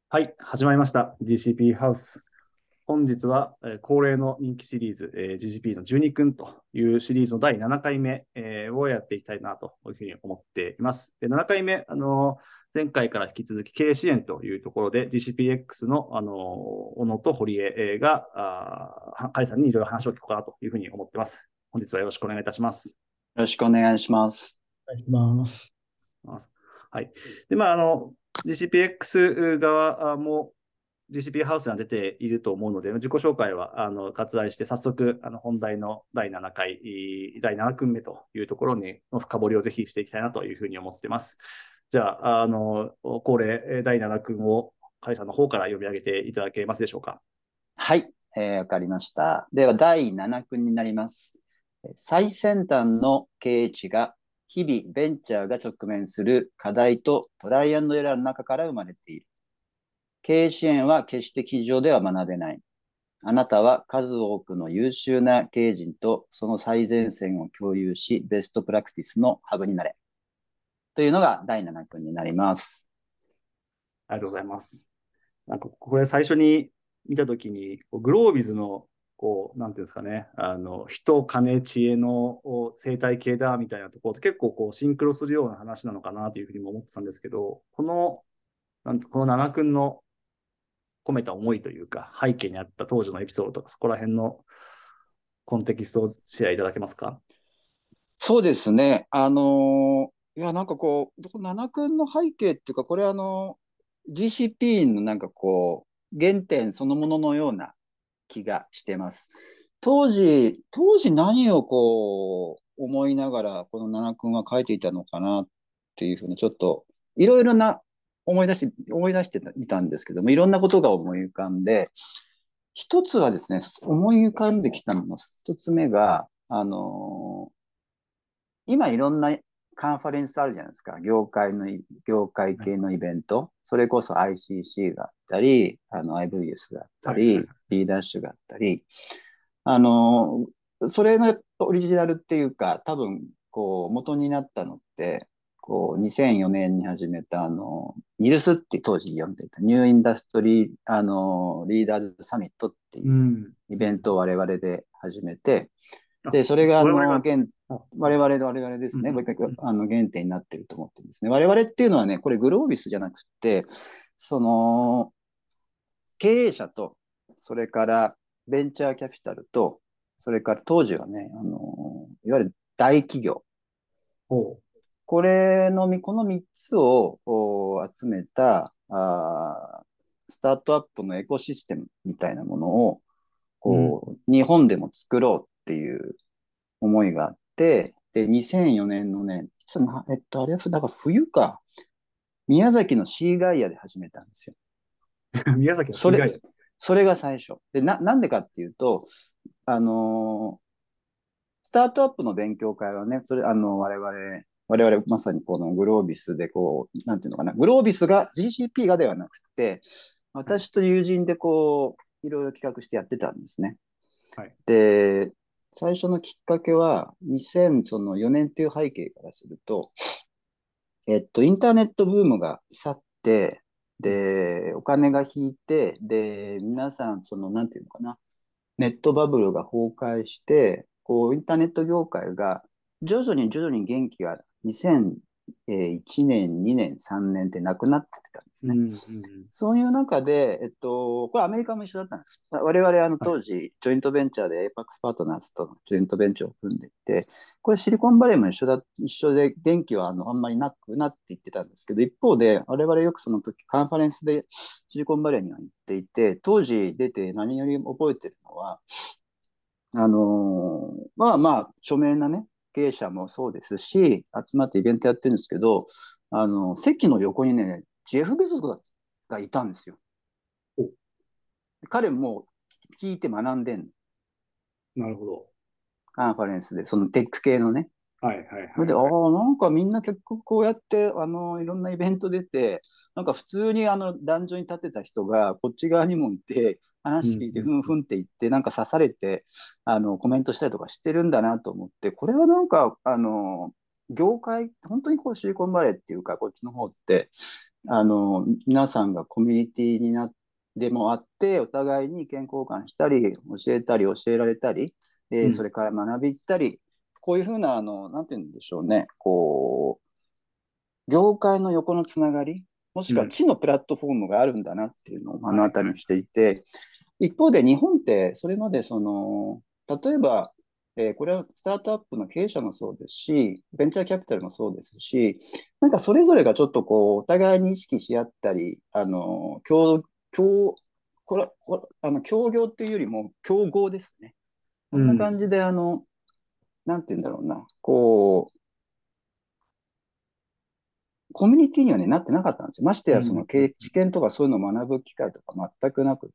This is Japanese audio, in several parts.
はい、始まりました。GCP ハウス。本日は、恒例の人気シリーズ、GCP の12君というシリーズの第7回目、をやっていきたいなというふうに思っています。で7回目、前回から引き続き経営支援というところで GCPX の、小野と堀江が、甲斐さんにいろいろ話を聞こうかなというふうに思っています。本日はよろしくお願いいたします。 よろしくお願いします。 お願いします。 はい。で、GCPX 側も GCP ハウスが出ていると思うので、自己紹介は割愛して、早速本題の第7回、第7組目というところにの深掘りをぜひしていきたいなというふうに思っています。じゃあ、恒例第7組を甲斐さんの方から読み上げていただけますでしょうか。 はい、わかりました。では、第7組になります。最先端の経営値が日々ベンチャーが直面する課題とトライアンドエラーの中から生まれている。経営支援は決して机上では学べない。あなたは数多くの優秀な経営陣とその最前線を共有し、ベストプラクティスのハブになれ。というのが第7組になります。 ありがとうございます。なんかこれ最初に見たときに、グロービズの、なんていうんですかね、人、金、知恵の生態系だみたいなところと結構シンクロするような話なのかなというふうにも思ってたんですけど、この七君の込めた思いというか、背景にあった当時のエピソードとか、そこら辺のコンテキストをシェアいただけますか？ そうですね。いや、なんかこう、7君の背景っていうか、これGCP のなんかこう、原点そのもののような気がしてます。当時何をこう、思いながら、この7君は書いていたのかなっていうふうに、ちょっと、いろいろな思い出してみたんですけども、いろんなことが思い浮かんで、一つはですね、思い浮かんできたのの一つ目が、今いろんなカンファレンスあるじゃないですか。業界はい、 系のイベント。それこそ ICC があったり、IVS があったはい、はい。 り、B ダッシュがあったり、あの、それのオリジナルっていうか、多分、こう、元になったのって、こう、2004年に始めた、ニルスって当時呼んでいた、ニューインダストリー、リーダーズサミットっていううん。 イベントを我々で始めて、 あ、 で、それが我々がですか？ 我々ですね、 うん、うん、 原点になっていると思ってるんですね。我々っていうのはね、これグロービスじゃなくて、その、経営者と、それからベンチャーキャピタルと、それから当時はね、いわゆる大企業。 ほこの3つを集めたスタートアップのエコシステムみたいなものを、 う。うん。 日本でも作ろうっていう思いがあって、で、2004年のね、いつな、あれは、だから冬か、宮崎のシーガイアで始めたんですよ。 宮崎のそれ、 市街。 それが最初。で、なんでかっていうと、あのスタートアップの勉強会はね、我々まさにこのグロービスでこう、なんていうのかな、グロービスが GCP がではなくて、 はい、 私と友人でこう、いろいろ企画してやってたんですね。 はい。 で、最初のきっかけは2004年っていう背景からすると、インターネットブームが去って、 うん、 で、お金が引いて、で、皆さん、なんていうのかな、ネットバブルが崩壊して、こう、インターネット業界が徐々に元気が2001年、2年、3年ってなくなってたんですね。 うん、うん。 そういう中で、これアメリカも一緒だったんです。我々 はい、 当時、ジョイントベンチャーでエイパックスパートナーズとジョイントベンチャーを組んでいて、これシリコンバレーも一緒で、電気はあんまりなくなって言ってたんですけど、一方で、我々よくその時カンファレンスでシリコンバレーには行っていて、当時出て何より覚えてるのは、著名なね、経営者もそうですし、集まってイベントやってるんですけど、席の横にね、ジェフ・ベゾスがいたんですよ。 お、 彼も聞いて学んでんの。 なるほど。 カンファレンスで、そのテック系のね。 はい、はい、 それで、 はい、はい。 なんかみんな結局こうやって、いろんなイベント出て、なんか普通に壇上に立ってた人がこっち側にもいて、 うん、 話聞いて、 うん、うん。 ふんふんって言って、なんか刺されて、コメントしたりとかしてるんだなと思って、これはなんか、業界、本当にこうシリコンバレーっていうか、こっちの方って、 皆さんがコミュニティにでもあって、お互いに意見交換したり、教えたり、教えられたり、 うん。 それから学びたり、こういうふうな、なんて言うんでしょうね、業界の横のつながり、もしくはうん。 地のプラットフォームがあるんだなっていうのを目のはいはい。 当たりにしていて、一方で日本ってそれまで例えば、これはスタートアップの経営者もそうですし、ベンチャーキャピタルもそうですし、なんかそれぞれがちょっとお互いに意識し合ったり、共、これ、協業っていうよりも競合ですね。こんなうん。 感じで、なんて言うんだろうな、コミュニティにはね、なってなかったんですよ。ましてや、 うん。 知見とかそういうのを学ぶ機会とか全くなくって、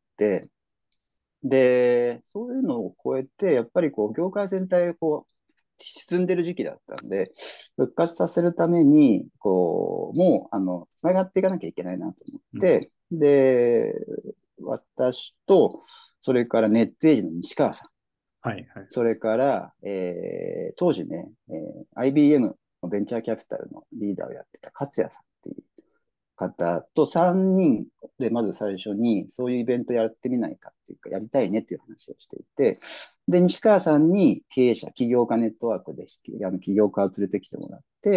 で、そういうのを超えて、やっぱり業界全体が沈んでる時期だったんで、復活させるために、もう、つながっていかなきゃいけないなと思っうん。 て、で、私と、それからネットエイジの西川さん、 はいはい。 それから、当時ね、IBM のベンチャーキャピタルのリーダーをやってた勝也さんっていう方と3人でまず最初にそういうイベントやってみないかっていうか、やりたいねっていう話をしていて、で、西川さんに経営者、起業家ネットワークで起業家を連れてきてもらって、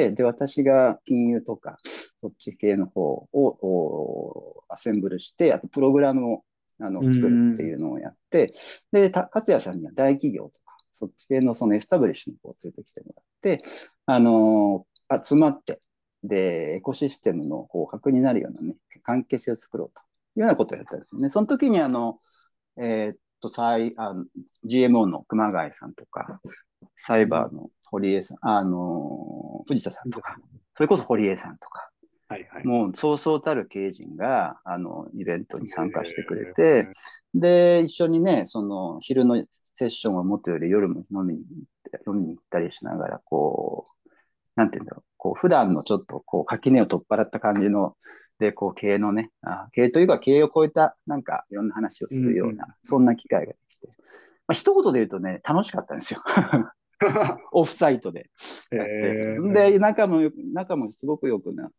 で、私が金融とか、そっち系の方をアセンブルして、あとプログラムをう作るってん。 いうのをやって、で、勝也さんには大企業とか、そっち系のそのエスタブリッシュの方を連れてきてもらって、集まって、で、エコシステムの核になるようなね、関係性を作ろうというようなことをやったんですよね。その時にえーっと、GMO の熊谷さんとか、サイうん。 バーの堀江さん、藤田さんとか、 いいですね。 それこそ堀江さんとか、 はいはい。 もうそうそうたる経営陣が、イベントに参加してくれて、 えで、一緒にね、昼のセッションをもとより夜も飲みに行ったりしながら、なんていうんだろう、普段のちょっと垣根を取っ払った感じの、で、経営のね、経営というか経営を超えた、なんかいろんな話をうん。 するような、 うん。 そんな機会ができて、まあ、一言で言うとね、楽しかったんですよ。オフサイトでやって。で、仲もすごく良くなって、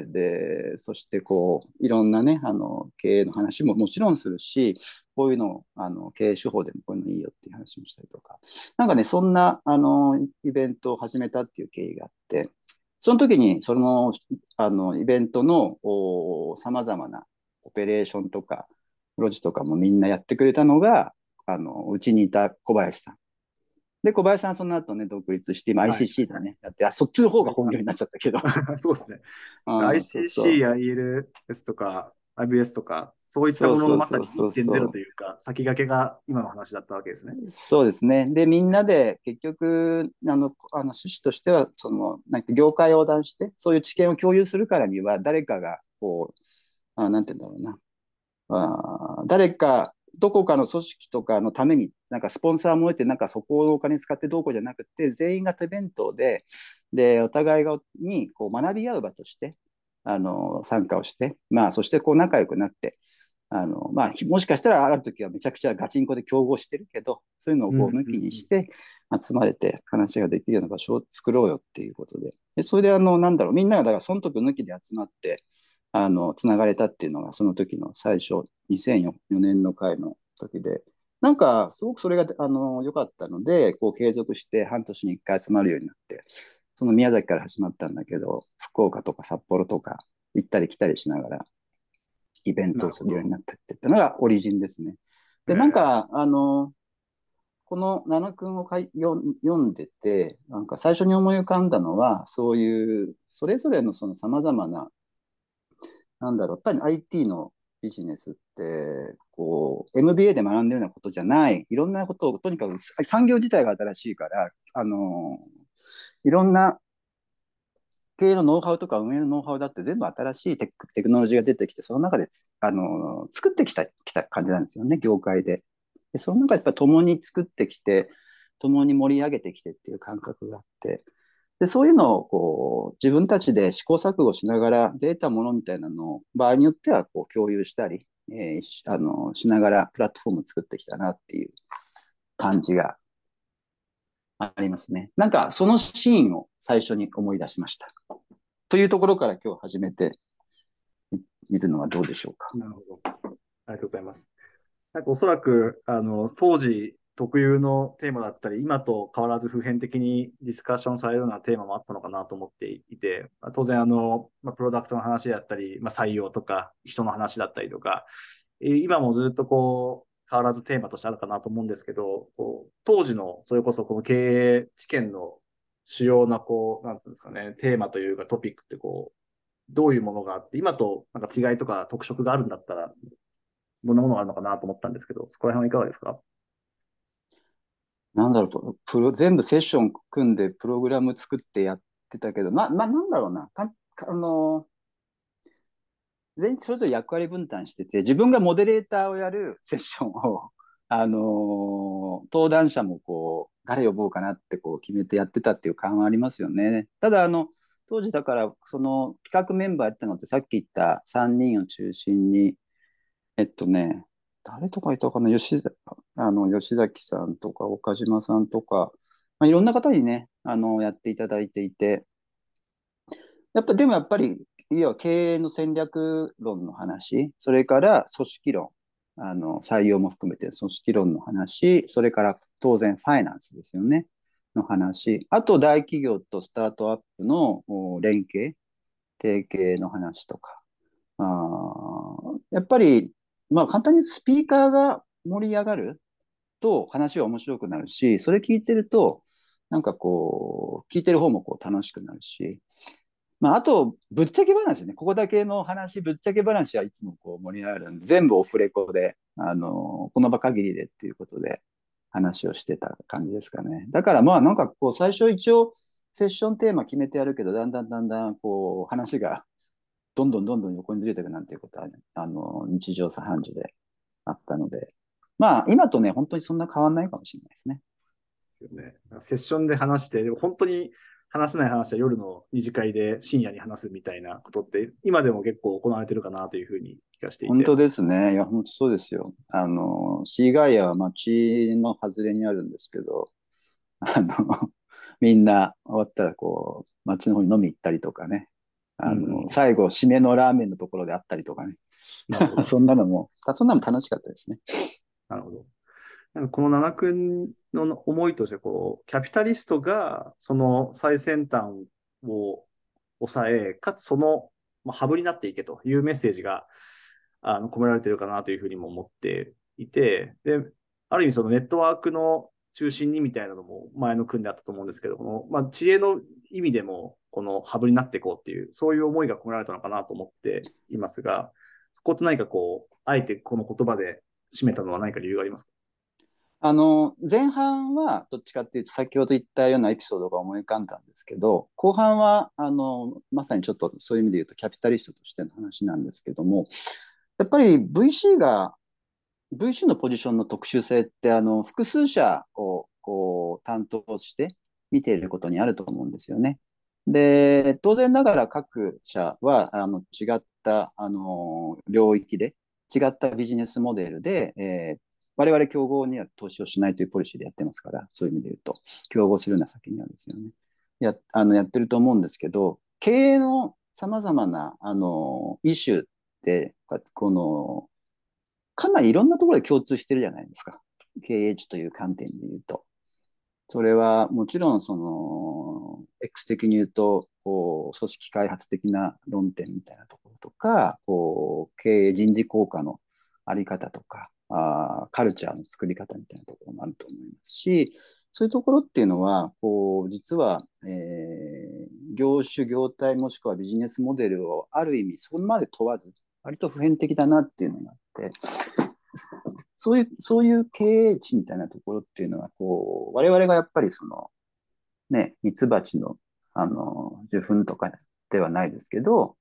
で、そしていろんなね、経営の話ももちろんするし、こういうの、経営手法でもこういうのいいよっていう話もしたりとか、なんかね、そんな、イベントを始めたっていう経緯があって、その時に、イベントの、様々なオペレーションとか、プロジとかもみんなやってくれたのが、うちにいた小林さん。で、小林さんその後ね、独立して、今はい。 ICC でね、やって、そっちの方それがが本業になっちゃったけど。 そうですね。 うん、そうそ ICC、 う。 IELS とか IBS とか、そういったそうもののまさにそうそうそう 1.0 そというか、先駆けが今の話だったわけですね。 う。そうですね。で、みんなで結局、趣旨としては、なんか業界横断して、そういう知見を共有するからには、誰かが、なんて言うんだろうな。誰か、どこかの組織とかのために、なんかスポンサーも得て、なんかそこをお金使ってどうこうじゃなくて、全員が手弁当で、お互いに学び合う場として、参加をして、まあ、そして仲良くなって、まあ、もしかしたらある時はめちゃくちゃガチンコで競合してるけど、そういうのをうんうん抜きにうん。 して集まれて話ができるような場所を作ろうよっていうことで。で、それでなんだろう、みんながだから損得抜きで集まって、つながれたっていうのがその時の最初、2004年の会の時で、なんか、すごくそれが、良かったので、継続して半年に1回集まるようになって、その宮崎から始まったんだけど、福岡とか札幌とか行ったり来たりしながら、イベントをするようになるほど。 なったっていったのがオリジンですね。で、なんえか、この奈々君を読んでて、なんか最初に思い浮かんだのは、そういう、それぞれのその様々な、なんだろう、やっぱり IT のビジネスって、MBA で学んでるようなことじゃない、いろんなことを、とにかく産業自体が新しいから、いろんな経営のノウハウとか運営のノウハウだって全部新しいテクノロジーが出てきて、その中で作ってきた感じなんですよね、業界で。で、その中でやっぱ共に作ってきて、共に盛り上げてきてっていう感覚があって、で、そういうのを自分たちで試行錯誤しながらデータものみたいなのを場合によっては共有したり、しながらプラットフォームを作ってきたなっていう感じがありますね。なんかそのシーンを最初に思い出しました。というところから今日始めて見るのはどうでしょうか。 なるほど。ありがとうございます。なんかおそらく、当時特有のテーマだったり、今と変わらず普遍的にディスカッションされるようなテーマもあったのかなと思っていて、当然プロダクトの話だったり、採用とか人の話だったりとか、今もずっと変わらずテーマとしてあるかなと思うんですけど、当時のそれこそこの経営知見の主要ななんていうんですかね、テーマというかトピックってどういうものがあって、今となんか違いとか特色があるんだったら、どんなものがあるのかなと思ったんですけど、そこら辺はいかがですか？ なんだろうと、全部セッション組んでプログラム作ってやってたけど、なんだろうな。全員それぞれ役割分担してて、自分がモデレーターをやるセッションを、登壇者も誰呼ぼうかなって決めてやってたっていう感はありますよね。ただ、当時だから、その企画メンバーやったのってさっき言った3人を中心に、えっとね、誰とかいたかな、吉崎さんとか岡島さんとか、いろんな方にね、やっていただいていて、でもやっぱり、要は経営の戦略論の話、それから組織論、採用も含めて組織論の話、それから当然ファイナンスですよね、の話、あと大企業とスタートアップの連携、提携の話とか、やっぱり、まあ簡単にスピーカーが盛り上がると話は面白くなるし、それ聞いてると、聞いてる方も楽しくなるし、まあ、あと、ぶっちゃけ話ね。ここだけの話、ぶっちゃけ話はいつも盛り上がるんで、全部オフレコで、この場限りでっていうことで話をしてた感じですかね。だからまあ、最初一応、セッションテーマ決めてやるけど、だんだん、話がどんどん横にずれていくなんていうことは、ね、日常茶飯事であったので、まあ、今とね、本当にそんな変わんないかもしれないですね。 ですよね。セッションで話して、でも本当に話せない話は夜の二次会で深夜に話すみたいなことって、今でも結構行われてるかなというふうに気がしていて。 本当ですね。いや、本当そうですよ。シーガイアは町の外れにあるんですけど、あの、みんな終わったら町の方に飲み行ったりとかね。 うんうん。 最後、締めのラーメンのところであったりとかね。 なるほど。 そんなのも楽しかったですね。 なるほど。なんかこの奈良君の思いとして、キャピタリストがその最先端を抑え、かつその、ハブになっていけというメッセージが込められているかなというふうにも思っていて、で、ある意味そのネットワークの中心にみたいなのも前の組であったと思うんですけど、知恵の意味でも、このハブになっていこうっていう、そういう思いが込められたのかなと思っていますが、そこって何かあえてこの言葉で締めたのは何か理由がありますか？ 前半はどっちかっていうと、先ほど言ったようなエピソードが思い浮かんだんですけど、後半は、まさにちょっとそういう意味で言うと、キャピタリストとしての話なんですけども、やっぱり VC のポジションの特殊性って、複数社を担当して見ていることにあると思うんですよね。で、当然ながら各社は違った領域で、違ったビジネスモデルで、我々競合には投資をしないというポリシーでやってますから、そういう意味で言うと、競合するような先にはですよね。やってると思うんですけど、経営のさまざまなイシューって、かなりいろんなところで共通してるじゃないですか。経営値という観点で言うと。それはもちろん、X 的に言うと、組織開発的な論点みたいなところとか、経営人事効果のあり方とか、カルチャーの作り方みたいなところもあると思いますし、そういうところっていうのは、実は、業種、業態もしくはビジネスモデルをある意味そこまで問わず、割と普遍的だなっていうのがあって、そういう経営値みたいなところっていうのは、我々がやっぱりミツバチの、受粉とかではないですけど、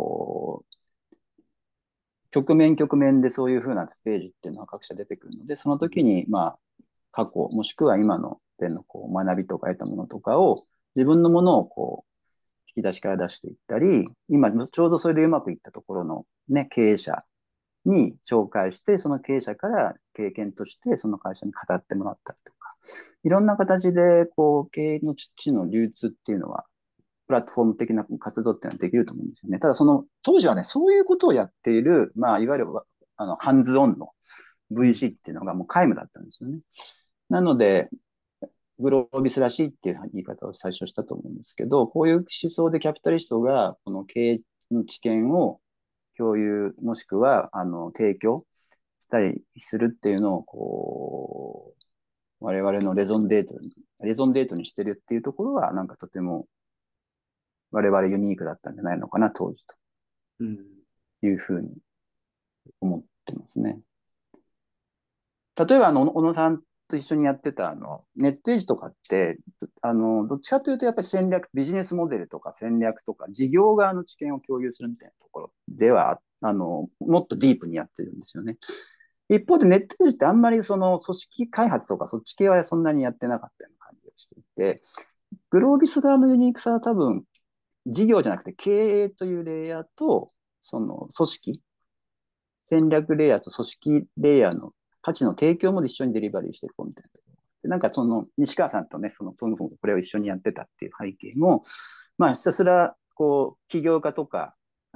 局面局面でそういうふうなステージっていうのは各社出てくるので、その時に、まあ、過去、もしくは今のでの学びとか得たものとかを、自分のものを引き出しから出していったり、今、ちょうどそれでうまくいったところのね、経営者に紹介して、その経営者から経験としてその会社に語ってもらったりとか、いろんな形で経営の知の流通っていうのはプラットフォーム的な活動っていうのはできると思うんですよね。ただその当時はね、そういうことをやっている、まあ、いわゆるハンズオンのうん。 VC っていうのがもう皆無だったんですよね。なので、グロービスらしいっていう言い方を最初したと思うんですけど、こういう思想でキャピタリストがこの経営の知見を共有、もしくは提供したりするっていうのを我々のレゾンデートにしてるっていうところは、なんかとても我々ユニークだったんじゃないのかな、当時うん。 というふうに思ってますね。例えば、小野さんと一緒にやってた、ネットエイジとかって、どっちかというと、やっぱり戦略、ビジネスモデルとか戦略とか、事業側の知見を共有するみたいなところでは、もっとディープにやってるんですよね。一方で、ネットエイジってあんまりその組織開発とか、そっち系はそんなにやってなかったような感じがしていて、グロービス側のユニークさは多分、事業じゃなくて経営というレイヤーと、その組織、戦略レイヤーと組織レイヤーの価値の提供も一緒にデリバリーしていこうみたいなところ。でなんかその西川さんとね、そもそもこれを一緒にやってたっていう背景も、まあひたすらこう起業家とか、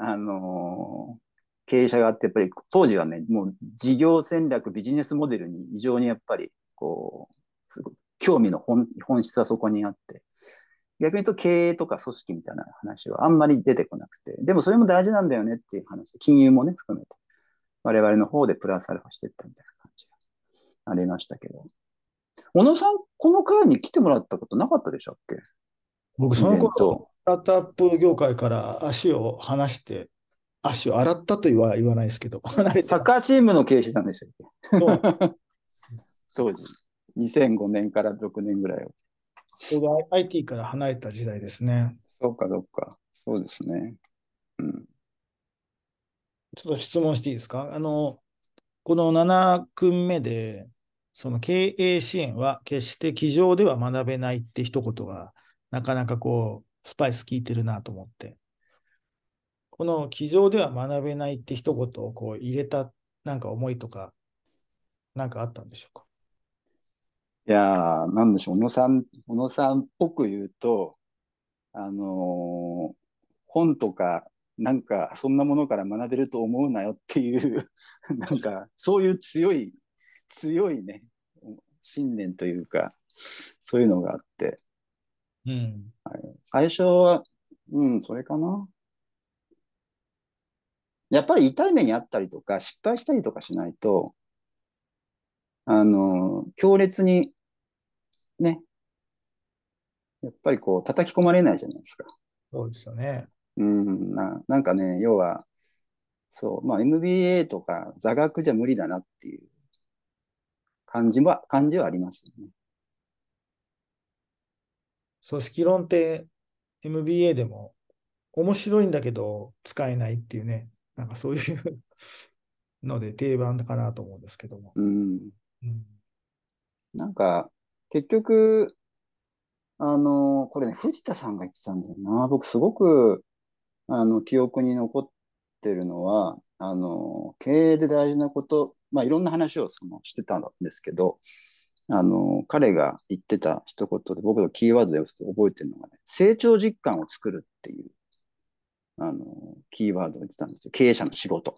経営者があって、やっぱり当時はね、もう事業戦略、ビジネスモデルに異常にやっぱりこう、すごい興味の本質はそこにあって、逆に言うと経営とか組織みたいな話はあんまり出てこなくて、でもそれも大事なんだよねっていう話で、金融もね、含めて、我々の方でプラスアルファしていったみたいな感じがありましたけど。小野さん、この会に来てもらったことなかったでしたっけ？ 僕、 イそのベント。 頃、スタートアップ業界から足を離して、足を洗ったとは言わないですけど、離れてた。 サッカーチームの経営してたんでしたそうなんでっけ？ す。 当時。2005年から6年ぐらいを。 ちょうど IT から離れた時代ですね。 そうか、どうか。そうですね。うん。 ちょっと質問していいですか？この7組目で、その経営支援は決して机上では学べないって一言が、なかなかこう、スパイス効いてるなと思って、この机上では学べないって一言をこう入れたなんか思いとか、なんかあったんでしょうか？ いやー、なんでしょう。小野さんっぽく言うと、あのー本とか、なんか、そんなものから学べると思うなよっていうなんか、そういう強いね、信念というか、そういうのがあって、 うん。 最初は、それかな。やっぱり痛い目にあったりとか、失敗したりとかしないと、強烈にね、やっぱりこう、叩き込まれないじゃないですか。 そうですよね。 なんかね、要は、そう、まあ MBA とか座学じゃ無理だなっていう感じはありますよね。 組織論って MBA でも面白いんだけど使えないっていうね、なんかそういうので定番かなと思うんですけども。 うん。 うん、 なんか、結局、これね、藤田さんが言ってたんだよな。僕すごく、記憶に残ってるのは、経営で大事なこと、まあ、いろんな話をしてたんですけど、彼が言ってた一言で、僕のキーワードで覚えてるのがね、成長実感を作るっていう、キーワードを言ってたんですよ。経営者の仕事。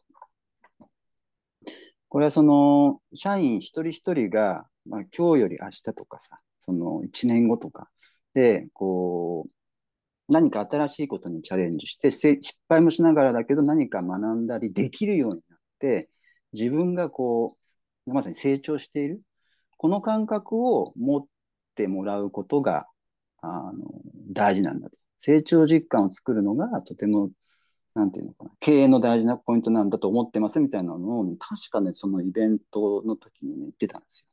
これは社員一人一人が、まあ、今日より明日とかさ、一年後とかで、何か新しいことにチャレンジして、失敗もしながらだけど何か学んだりできるようになって、自分がまさに成長している。この感覚を持ってもらうことが、大事なんだと。成長実感を作るのがとても、なんていうのかな、経営の大事なポイントなんだと思ってますみたいなのを、確かね、そのイベントの時にね、言ってたんですよ。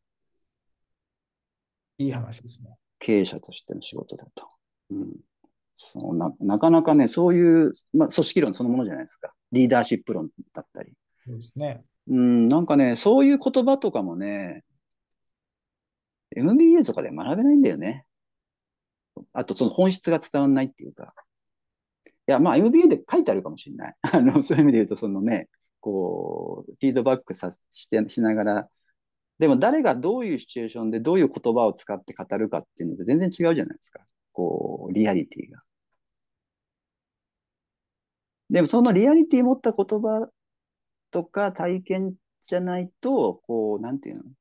いい話ですね。 経営者としての仕事だと。うん。なかなかね、そういう、まあ、組織論そのものじゃないですか。リーダーシップ論だったり。 そうですね。 なんかね、そういう言葉とかもね、MBA とかで学べないんだよね。あと、その本質が伝わらないっていうか。いや、まあ、MBA で書いてあるかもしれない。そういう意味で言うと、フィードバックしながら、でも誰がどういうシチュエーションでどういう言葉を使って語るかっていうのって全然違うじゃないですか。リアリティが。 でもそのリアリティ持った言葉とか体験じゃないと、こう、なんていうの、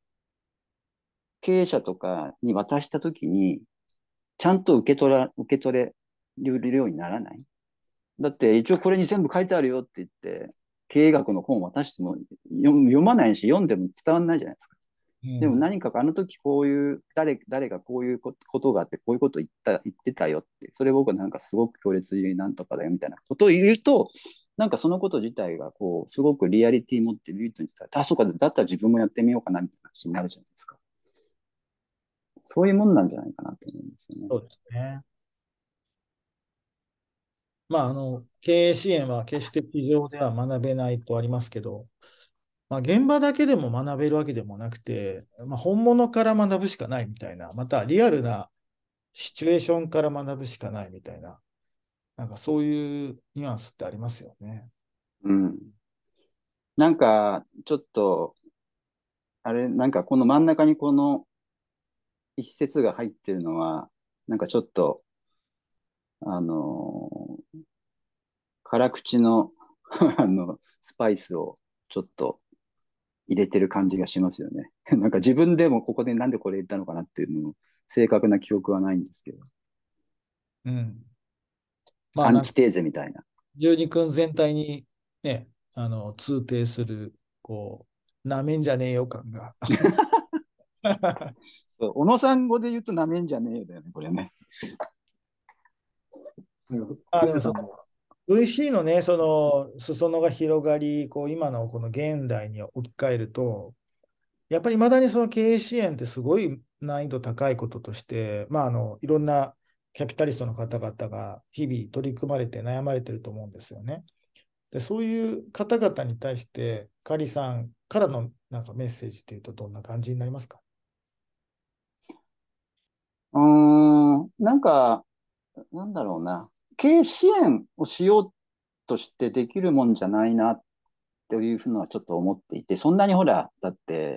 経営者とかに渡したときに、ちゃんと受け取れるようにならない。だって一応これに全部書いてあるよって言って、経営学の本を渡しても読まないし、読んでも伝わらないじゃないですか。でもうん。 何かあの時こういう、誰がこういうことがあって、こういうこと言ってたよって、それ僕はなんかすごく強烈になんとかだよみたいなことを言うと、なんかそのこと自体がこう、すごくリアリティ持ってる人に伝えて、あ、そうか、だったら自分もやってみようかなみたいな話になるじゃないですか。そういうもんなんじゃないかなと思うんですよね。 そうですね。まあ、経営支援は決して地上では学べないとありますけど、まあ、現場だけでも学べるわけでもなくて、まあ、本物から学ぶしかないみたいな、またリアルなシチュエーションから学ぶしかないみたいな、なんかそういうニュアンスってありますよね。 うん。なんか、ちょっと、あれ、なんかこの真ん中にこの一節が入ってるのは、なんかちょっと、あの辛口のスパイスをちょっと入れてる感じがしますよね。なんか自分でもここでなんでこれ言ったのかなっていうのも正確な記憶はないんですけど、 うん。まあ、なんか、 アンチテーゼみたいな。 十二君全体にね、通底する、なめんじゃねえよ感が。 そう小野さん語で言うとなめんじゃねえよだよね、これね。 でも藤田さんも、 VC のね、その裾野が広がり、今のこの現代に置き換えると、やっぱりまだにその経営支援ってすごい難易度高いこととして、いろんなキャピタリストの方々が日々取り組まれて悩まれてると思うんですよね。で、そういう方々に対して、カリさんからのなんかメッセージっていうと、どんな感じになりますか？ なんか、なんだろうな。経営支援をしようとしてできるもんじゃないなっていうふうのはちょっと思っていて、そんなにほら、だって、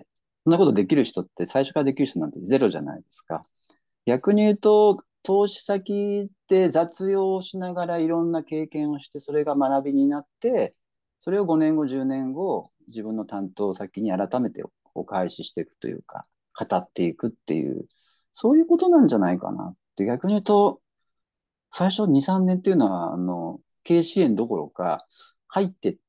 そんなことできる人って最初からできる人なんてゼロじゃないですか。逆に言うと、投資先で雑用をしながらいろんな経験をして、それが学びになって、それを5年後、10年後、自分の担当先に改めてお返ししていくというか、語っていくっていう、そういうことなんじゃないかなって逆に言うと、最初2、3年っていうのは、経営支援どころか、入ってって、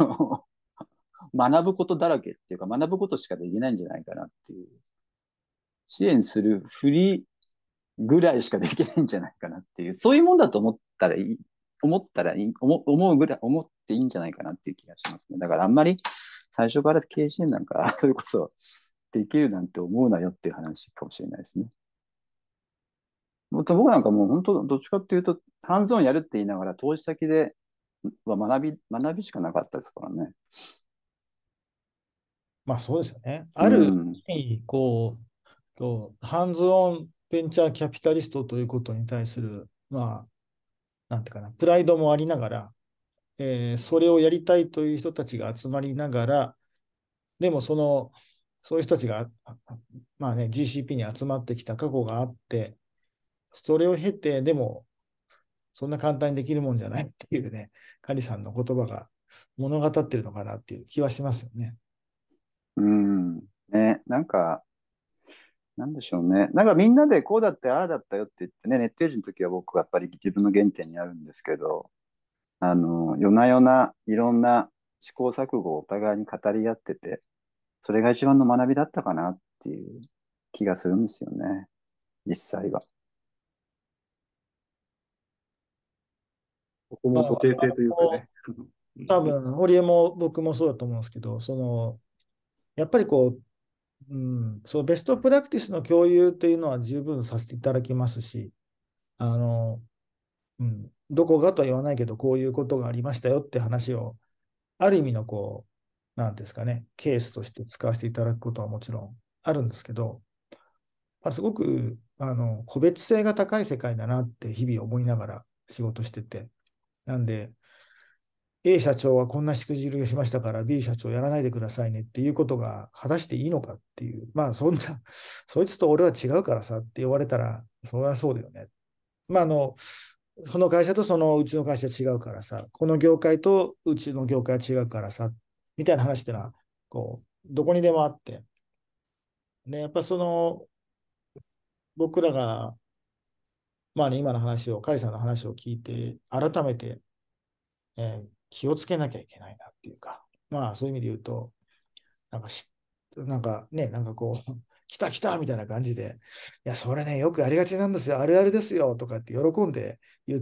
学ぶことだらけっていうか、学ぶことしかできないんじゃないかなっていう。支援するふりぐらいしかできないんじゃないかなっていう、そういうもんだと思うぐらい、思っていいんじゃないかなっていう気がしますね。だからあんまり最初から経営支援なんか、それこそできるなんて思うなよっていう話かもしれないですね。僕なんかもう本当、どっちかっていうと、ハンズオンやるって言いながら、投資先では学びしかなかったですからね。 まあそうですよね。 うあるん。 意味、ハンズオンベンチャーキャピタリストということに対する、なんていうかな、プライドもありながら、それをやりたいという人たちが集まりながら、でもそういう人たちが、まあね、GCP に集まってきた過去があって、それを経て、でも、そんな簡単にできるもんじゃないっていうね、カリさんの言葉が物語ってるのかなっていう気はしますよね。 うん。ね、なんか、なんでしょうね。なんかみんなでこうだって、ああだったよって言ってね、ネットエイジの時は僕はやっぱり自分の原点にあるんですけど、夜な夜ないろんな試行錯誤をお互いに語り合ってて、それが一番の学びだったかなっていう気がするんですよね、実際は。 ここまも徒弟性というかあ、 ね。 多分、堀江も僕もそうだと思うんですけど、やっぱりそうベストプラクティスの共有というのは十分させていただきますし、あの、どこがとは言わないけど、こういうことがありましたよって話を、ある意味のなんていうんですかね、ケースとして使わせていただくことはもちろんあるんですけど、すごく個別性が高い世界だなって日々思いながら仕事してて、なんで、A 社長はこんなしくじりをしましたから B 社長やらないでくださいねっていうことが果たしていいのかっていう、そんな、そいつと俺は違うからさって言われたら、それはそうだよね。まあ、 その会社とそのうちの会社違うからさ、この業界とうちの業界は違うからさ、みたいな話ってのは、どこにでもあって、ね、やっぱ僕らが、まあね、今の話を、カリさんの話を聞いて、改めて、気をつけなきゃいけないなっていうか、まあそういう意味で言うと、なんかなんかね、来た来たみたいな感じで、いや、それね、よくありがちなんですよ、あるあるですよとかって喜んで言って、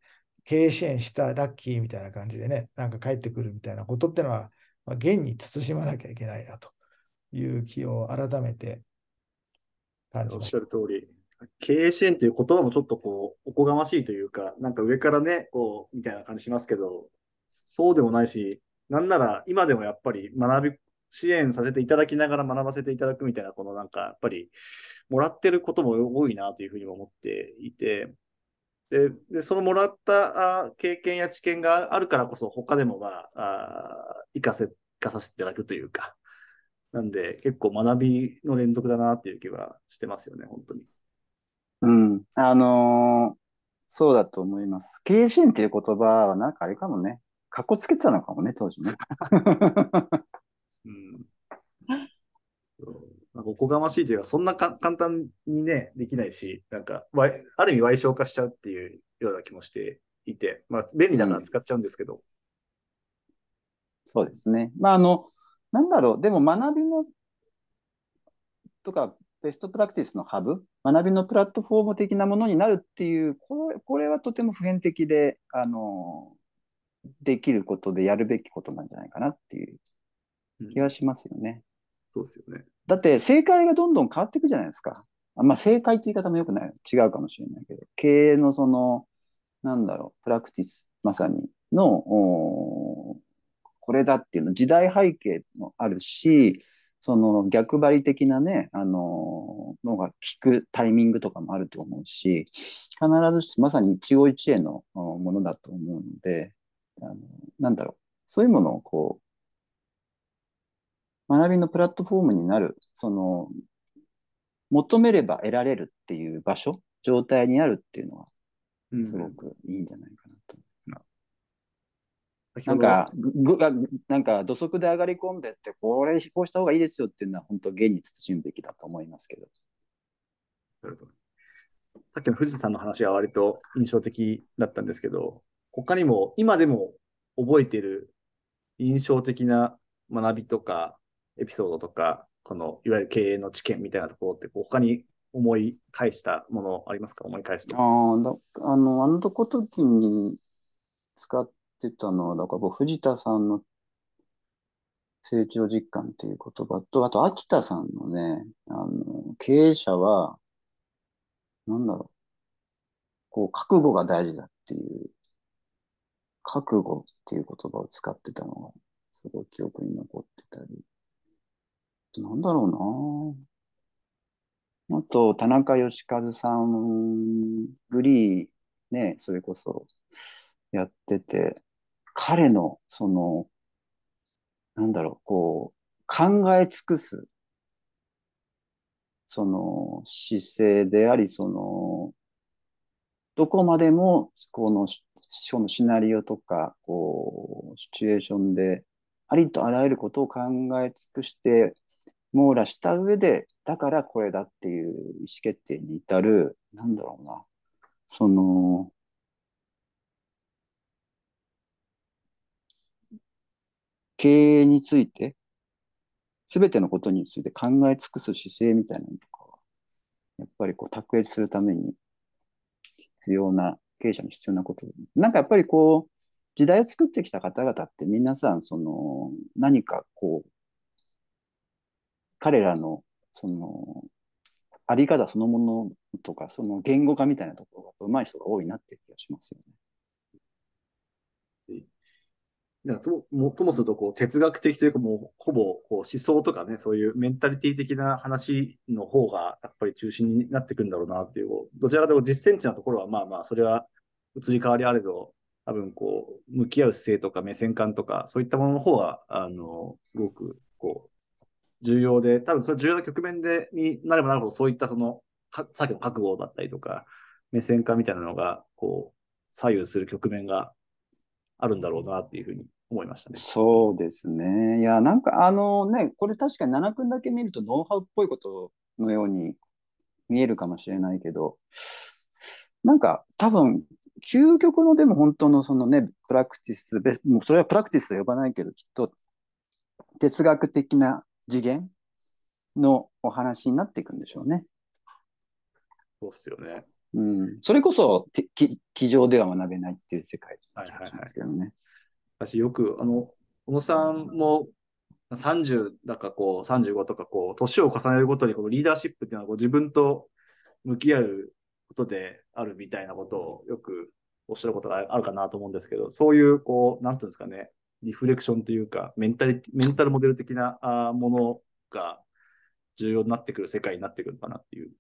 経営支援したラッキーみたいな感じでね、なんか帰ってくるみたいなことってのは、まあ、現に慎まなきゃいけないなという気を改めて感じました。 おっしゃる通り、経営支援っていう言葉もちょっとおこがましいというか、なんか上からね、みたいな感じしますけど、そうでもないし、なんなら今でもやっぱり支援させていただきながら学ばせていただくみたいな、なんかやっぱり、もらってることも多いなというふうにも思っていて、で、そのもらった経験や知見があるからこそ、他でも活かさせていただくというか、なんで結構学びの連続だなっていう気はしてますよね、本当に。 うん。そうだと思います。経営支援っていう言葉はなんかあれかもね。かっこつけてたのかもね、当時ね。 うん。なんかおこがましいというか、そんな簡単にね、できないし、なんか、ある意味歪償化しちゃうっていうような気もしていて、まあ、便利だからうん。 使っちゃうんですけど、 そうですね。まあ、なんだろう。でも学びのとか、ベストプラクティスのハブ、学びのプラットフォーム的なものになるっていう、これはとても普遍的で、できることでやるべきことなんじゃないかなっていううん、 気はしますよね。 そうですよね。 だって正解がどんどん変わっていくじゃないですか。まあ正解って言い方もよくない、違うかもしれないけど、経営のなんだろう、プラクティス、まさにこれだっていうの、時代背景もあるし、その逆張り的なね、のが効くタイミングとかもあると思うし、必ずしまさに一期一会のものだと思うので、あの、なんだろう、そういうものを学びのプラットフォームになる、求めれば得られるっていう場所、状態にあるっていうのは、 うんうん。 すごくいいんじゃないかなと。 まあ先ほど、 なんか、なんか土足で上がり込んでって、こうした方がいいですよっていうのは、本当、現に慎むべきだと思いますけど。 さっきの富士山の話は割と印象的だったんですけど、他にも今でも覚えている印象的な学びとかエピソードとか、いわゆる経営の知見みたいなところって他に思い返したものありますか？思い返すと。 あの時に使ってたのは、だから僕、藤田さんの成長実感っていう言葉と、あと、秋田さんのね、経営者は、なんだろう、覚悟が大事だっていう覚悟っていう言葉を使ってたのが、すごい記憶に残ってたり。なんだろうな。あと、田中義和さん、グリー、ね、それこそやってて、彼の、なんだろう、考え尽くす、姿勢であり、どこまでも、そのシナリオとか、シチュエーションで、ありとあらゆることを考え尽くして、網羅した上で、だからこれだっていう意思決定に至る、なんだろうな、その、経営について、すべてのことについて考え尽くす姿勢みたいなのとかは、やっぱり卓越するために必要な、経営者に必要なことで、なんかやっぱり時代を作ってきた方々って皆さん、何か彼らの、その、あり方そのものとか、その言語化みたいなところが上手い人が多いなっていう気がしますよね。 ともすると、哲学的というか、もう、ほぼ、思想とかね、そういうメンタリティ的な話の方が、やっぱり中心になってくるんだろうなっていう、どちらかというと実践値なところは、まあまあ、それは移り変わりあれど、多分、向き合う姿勢とか目線感とか、そういったものの方が、すごく、重要で、多分、その重要な局面になればなるほど、そういったさっきの覚悟だったりとか、目線感みたいなのが、 左右する局面があるんだろうなっていうふうに思いましたね。 そうですね。いや、なんかこれ確かに7君だけ見るとノウハウっぽいことのように見えるかもしれないけど、なんか多分、究極のでも本当のそのね、プラクティス、もうそれはプラクティスと呼ばないけど、きっと哲学的な次元のお話になっていくんでしょうね。 そうっすよね。 うん。それこそ、机上では学べないっていう世界な気がしまはいはいはい。 すけどね。 私よく、小野さんも30だか35とか年を重ねるごとにこのリーダーシップっていうのは自分と向き合うことであるみたいなことをよくおっしゃることがあるかなと思うんですけど、そういうなんていうんですかね、リフレクションというか、メンタルモデル的なものが重要になってくる世界になってくるのかなっていう。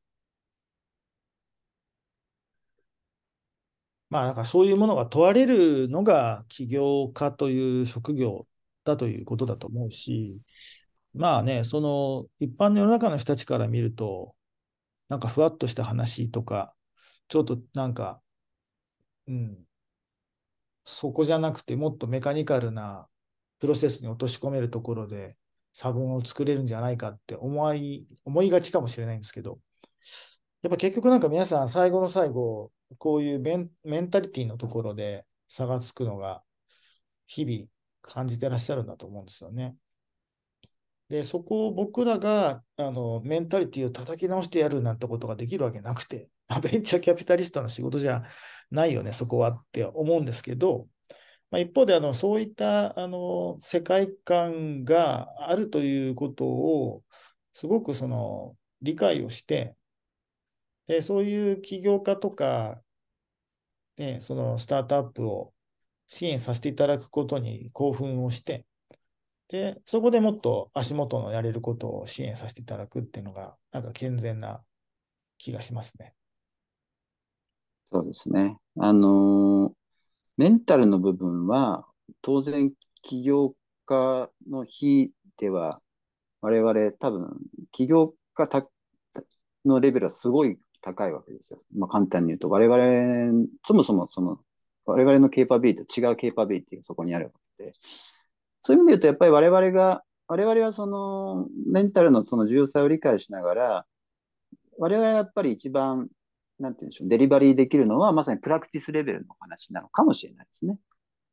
まあ、なんかそういうものが問われるのが起業家という職業だということだと思うし、まあね、その一般の世の中の人たちから見ると、なんかふわっとした話とか、ちょっとなんか、うん、そこじゃなくてもっとメカニカルなプロセスに落とし込めるところで差分を作れるんじゃないかって思いがちかもしれないんですけど、やっぱ結局なんか皆さん最後の最後、こういうメンタリティのところで差がつくのが日々感じてらっしゃるんだと思うんですよね。で、そこを僕らがメンタリティを叩き直してやるなんてことができるわけなくて、ベンチャーキャピタリストの仕事じゃないよね、そこはって思うんですけど、まあ、一方でそういった世界観があるということをすごく理解をして、そういう起業家とか、ね、そのスタートアップを支援させていただくことに興奮をして、で、そこでもっと足元のやれることを支援させていただくっていうのが、なんか健全な気がしますね。 そうですね。メンタルの部分は、当然、起業家の日では、我々多分、起業家のレベルはすごい高いわけですよ。まあ、簡単に言うと、そもそも我々のケーパビリティと違うケーパビリティがそこにあるわけで、そういう意味で言うと、やっぱり我々はそのメンタルのその重要さを理解しながら、我々はやっぱり一番、なんて言うんでしょう、デリバリーできるのはまさにプラクティスレベルの話なのかもしれないですね。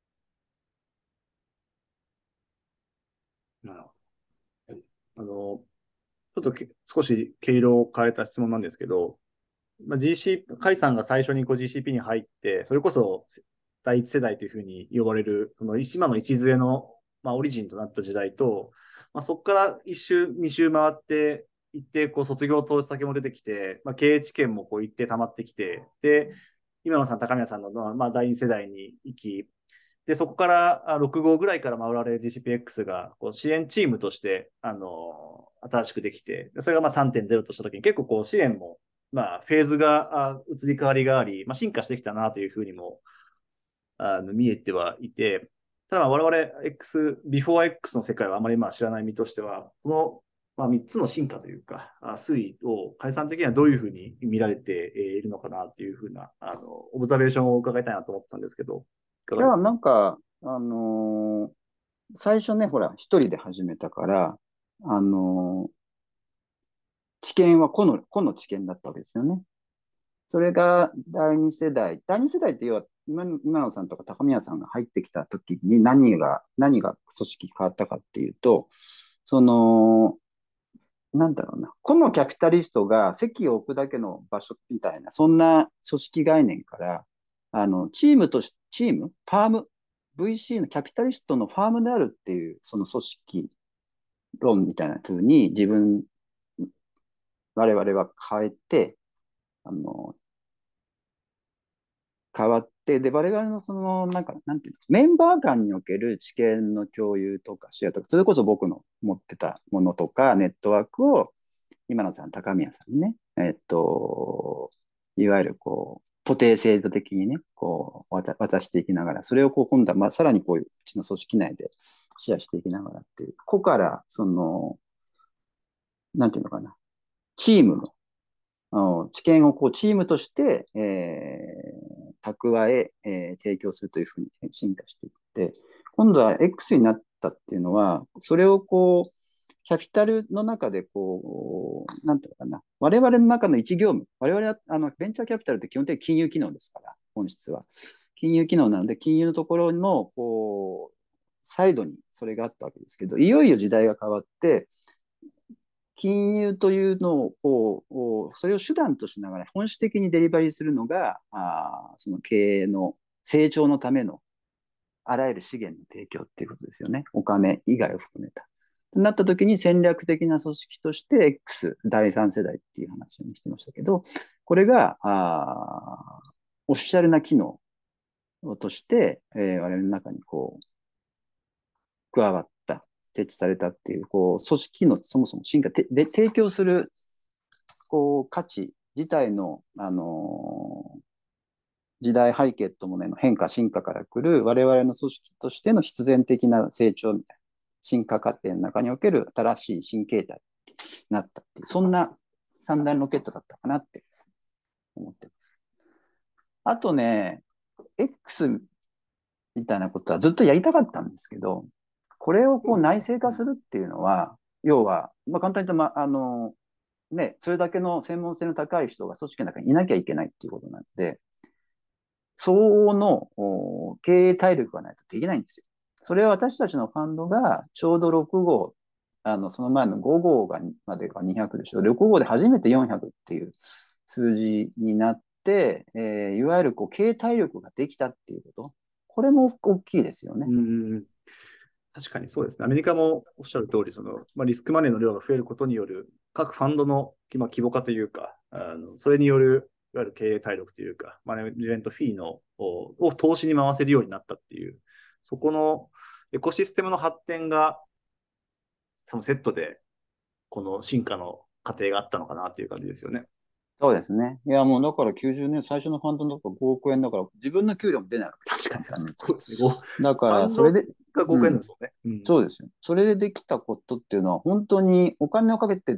なるほど。ちょっと少し毛色を変えた質問なんですけど、カイさんが最初にGCP に入って、それこそ第一世代というふうに呼ばれる、その今の礎の、オリジンとなった時代と、そこから一周、二周回っていって、卒業投資先も出てきて、経営知見も一定溜まってきて、で、今野さん、高宮さんの、第二世代に行き、で、そこから6号ぐらいから回られる GCPX が支援チームとして、新しくできて、それが3.0としたときに結構支援も、フェーズが移り変わりがあり、進化してきたなというふうにも見えてはいて、ただ我々 ビフォー X の世界はあまり知らない身としては、この3つの進化というか、推移を解散的にはどういうふうに見られているのかなというふうな、オブザベーションを伺いたいなと思ったんですけど、いかいや、 がですか？ なんか、最初ね、ほら、一人で始めたから、あの知見は個の知見だったわけですよね。それが第二世代って要は今野さんとか高宮さんが入ってきた時に何が組織変わったかっていうと、その、なんだろうな、個のキャピタリストが席を置くだけの場所みたいな、そんな組織概念から、チーム、ファーム、VC のキャピタリストのファームであるっていう、その組織論みたいな風に我々は変えて、あの、変わって、で、我々のその、なんていうの、メンバー間における知見の共有とかシェアとか、それこそ僕の持ってたものとか、ネットワークを、今野さん、高宮さんにね、いわゆる徒弟制度的にね、渡していきながら、それを今度は、さらにうちの組織内でシェアしていきながらっていう、ここから、なんていうのかな、チームの知見をチームとして、 蓄え、提供するというふうに進化していって、今度は X になったっていうのは、それをこう、キャピタルの中でこう、なんていうのかな、我々の中の一業務、我々はベンチャーキャピタルって基本的に金融機能ですから、本質は。金融機能なので、金融のところのこうサイドにそれがあったわけですけど、いよいよ時代が変わって、金融というのを、それを手段としながら本質的にデリバリーするのが、その経営の成長のためのあらゆる資源の提供っていうことですよね。お金以外を含めた。となった時に戦略的な組織として X 第三世代っていう話にしてましたけど、これがオフィシャルな機能として、我々の中にこう加わった、設置されたっていう、こう組織のそもそも進化で提供するこう価値自体の、時代背景とものの変化、進化から来る我々の組織としての必然的な成長みたいな、進化過程の中における新しい新形態になったっていう、そんな三段ロケットだったかなって思ってます。あとね、X みたいなことはずっとやりたかったんですけど、これをこう内製化するっていうのは、要は、簡単に言うと、それだけの専門性の高い人が組織の中にいなきゃいけないっていうことなので、相応の経営体力がないとできないんですよ。それは私たちのファンドがちょうど6号、その前の5号までが200でしょ。6号で初めて400っていう数字になって、いわゆるこう経営体力ができたっていうこと。これも大きいですよね。 確かにそうですね。アメリカもおっしゃる通り、リスクマネーの量が増えることによる各ファンドの規模化というか、それによるいわゆる経営体力というか、マネジメントフィーを投資に回せるようになったっていう、そこのエコシステムの発展が、そのセットで、この進化の過程があったのかなっていう感じですよね。 そうですね。いや、もうだから90年、最初のファンドのとこ5億円だから、自分の給料も出ないわけです。 確かに。 そうですね。 だから、それで、 が5億円なんですよね。 そうですよ。それでできたことっていうのは、本当にお金をかけて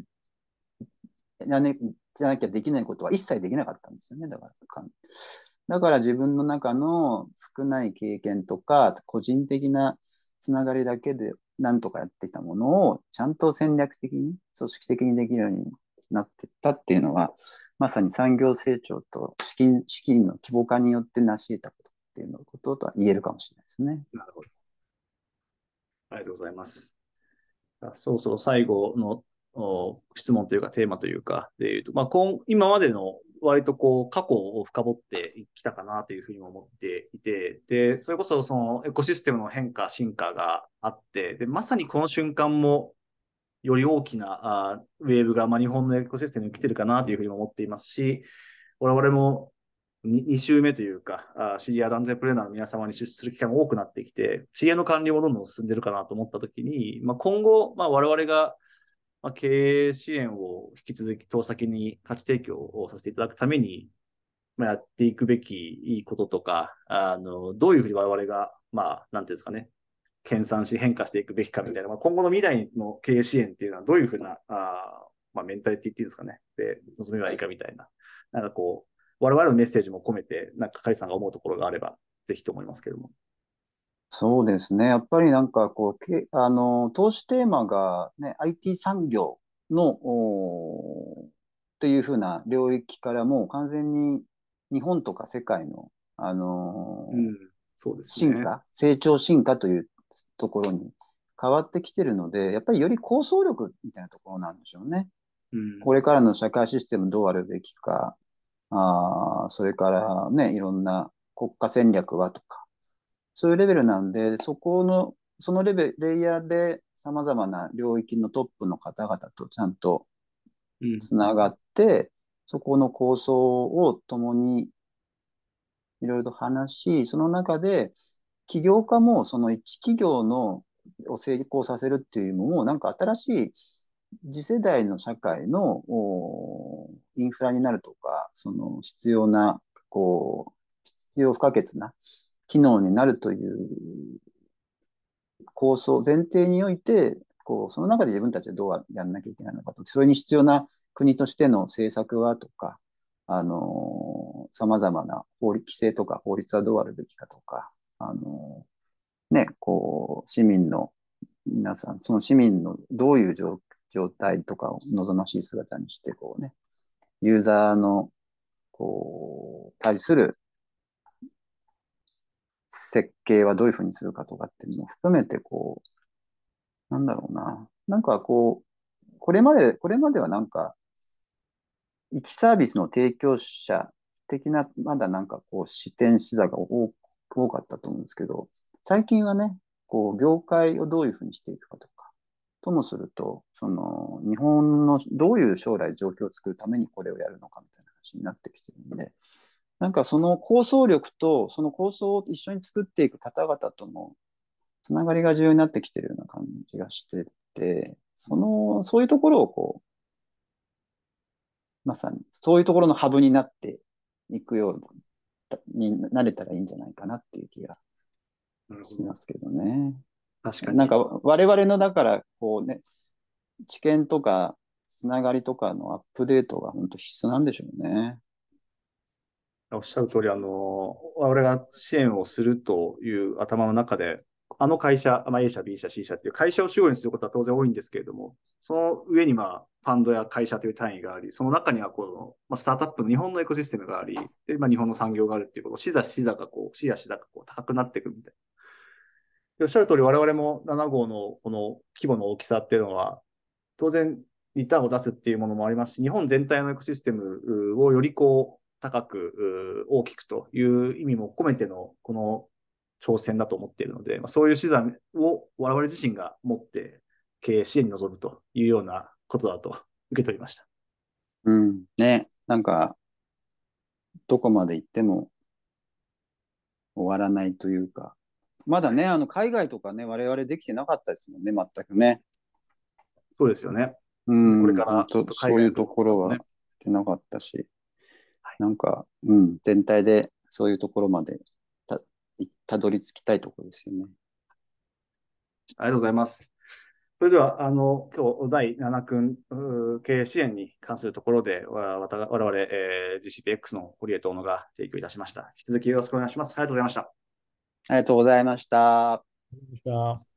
じゃなきゃできないことは一切できなかったんですよね。だから自分の中の少ない経験とか、個人的なつながりだけで何とかやってきたものを、ちゃんと戦略的に、組織的にできるようになっていったっていうのは、まさに産業成長と資金の規模化によって成し得たことっていうのこととは言えるかもしれないですね。 なるほど。ありがとうございます。そろそろ最後の質問というかテーマというかでいうと、今までの割とこう過去を深掘ってきたかなというふうに思っていて、で、それこそそのエコシステムの変化、進化があって、で、まさにこの瞬間もより大きなウェーブが、日本のエコシステムに来てるかなというふうに思っていますし、我々も2週目というか、シニアランゼプレーナーの皆様に出資する機会も多くなってきて、知恵の管理もどんどん進んでるかなと思ったときに、今後、我々が経営支援を引き続き投資先に価値提供をさせていただくために、やっていくべきこととか、どういうふうに我々が、なんていうんですかね、研鑽し変化していくべきかみたいな、今後の未来の経営支援っていうのはどういうふうな、メンタリティっていうんですかね、で、望めばいいかみたいな、我々のメッセージも込めて、カリさんが思うところがあれば、ぜひと思いますけれども。 そうですね。やっぱりこう、投資テーマがね、IT 産業の、っていうふうな領域からもう完全に日本とか世界の、 そうですね。 進化、成長進化というところに変わってきてるので、やっぱりより構想力みたいなところなんでしょうね。これからの社会システムどうあるべきか、それからね、いろんな国家戦略はとか、そういうレベルなんで、そのレイヤーで様々な領域のトップの方々とちゃんとつながって、そこの構想を共にいろいろと話し、その中で起業家もその一企業を成功させるっていうのも、新しい次世代の社会のインフラになるとか、その必要な、必要不可欠な機能になるという構想、前提において、その中で自分たちはどうやらなきゃいけないのかと、それに必要な国としての政策はとか、 様々な規制とか法律はどうあるべきかとか、ね、こう、皆さん、その市民のどういう状態とかを望ましい姿にして、こうね、ユーザーの、こう、対する設計はどういうふうにするかとかっていうのも含めて、こう、なんだろうな。なんかこう、これまではなんか、一サービスの提供者的な、まだなんかこう、視座が多かったと思うんですけど、最近はね、こう、業界をどういうふうにしていくかとか、ともすると、その、日本のどういう将来状況を作るためにこれをやるのかみたいな話になってきてるんで、なんかその構想力と、その構想を一緒に作っていく方々とのつながりが重要になってきてるような感じがしてて、そういうところをこまさに、そういうところのハブになっていくようになれたらいいんじゃないかなっていう気がなるほど。 しますけどね。 確かに。 なんか我々のだからこうね、知見とかつながりとかのアップデートが本当必須なんでしょうね。 おっしゃる通り、我々が支援をするという頭の中で、あの会社、まあ、A 社、B 社、C 社っていう会社を主語にすることは当然多いんですけれども、その上にファンドや会社という単位があり、その中にはスタートアップの日本のエコシステムがあり、で、日本の産業があるっていうこと、視や視座が高くなっていくみたいな。おっしゃる通り、我々も7号のこの規模の大きさっていうのは、当然、リターンを出すっていうものもありますし、日本全体のエコシステムをより高く大きくという意味も込めてのこの挑戦だと思っているので、そういう資産を我々自身が持って経営支援に臨むというようなことだと受け取りました。 うん。ね。なんか、どこまで行っても終わらないというか、まだね、海外とかね、我々できてなかったですもんね、全くね。 そうですよね。 うこれん、本からちょっと海そういうと外の部分とかもね。 ころは出なかったし、 はい、 なんか、うん、全体でそういうところまでた、たどり着きたいところですよね。 ありがとうございます。それでは、今日、第7訓、経営支援に関するところで、我々、GCPX の堀江と小野が提供いたしました。引き続きよろしくお願いします。ありがとうございました。 ありがとうございました。 でした。